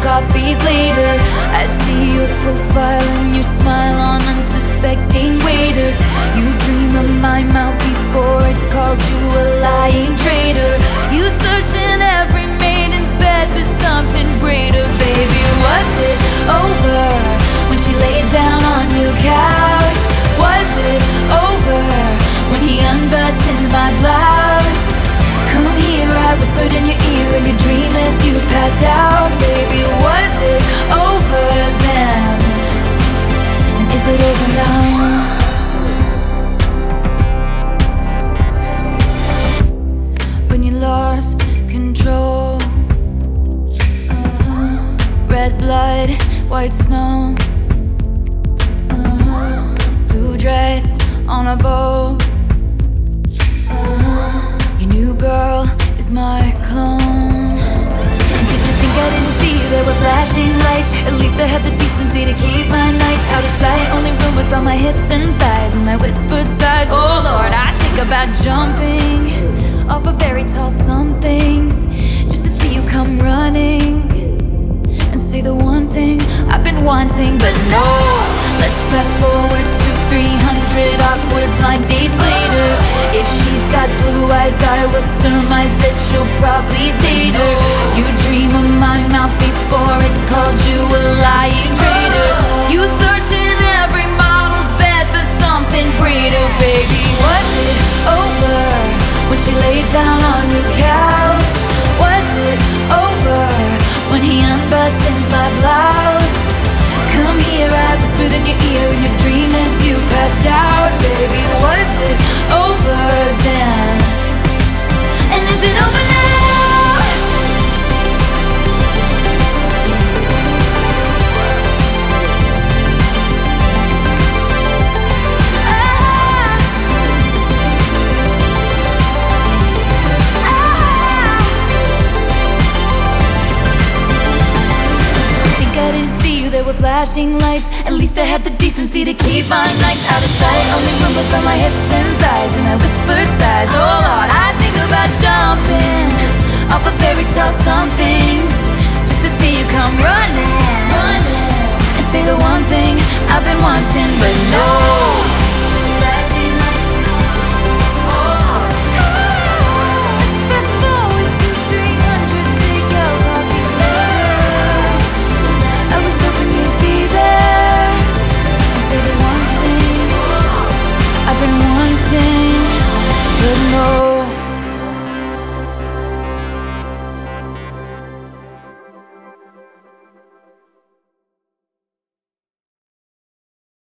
coffees later. I see your profile and your smile on unsuspecting waiters. You dream of my mouth before it called you a lying traitor. You search in every maiden's bed for something greater. Baby, was it over when she laid down on your couch? Was it over when he unbuttoned my blouse? Come here, I whispered in your ear in your dream as you passed out. Baby, was it over then? And is it over now? When you lost control, red blood, white snow, blue dress on a boat. Your new girl is my clone. And did you think I didn't see there were flashing lights? At least I had the decency to keep my nights out of sight. Only rumors about my hips and thighs and my whispered sighs. Oh Lord, I think about jumping off of very tall somethings just to see you come running and say the one thing I've been wanting. But no, let's fast forward to 300 awkward blind dates later. If she's got blue eyes, I will surmise that she'll probably date her. You dream of my mouth before it called you a lying traitor. You search in every model's bed for something greater. Baby, was it over when she laid down on your couch? Was it over when he unbuttoned my blouse? Come here, I whispered in your ear in your dream as you passed out. Baby, was it over then? And is it over now? Think I didn't see you, there were flashing lights. At least I had the decency to keep my nights out of sight. Only rumors about my hips and thighs and my whispered sighs. Oh Lord, I think about jumping off of fairy tale somethings just to see you come running and say the one thing I've been wanting. But no flashing lights. Let's fast forward to 300 take-out coffees later. I was hoping you'd be there and say the one thing I've been wanting. But no.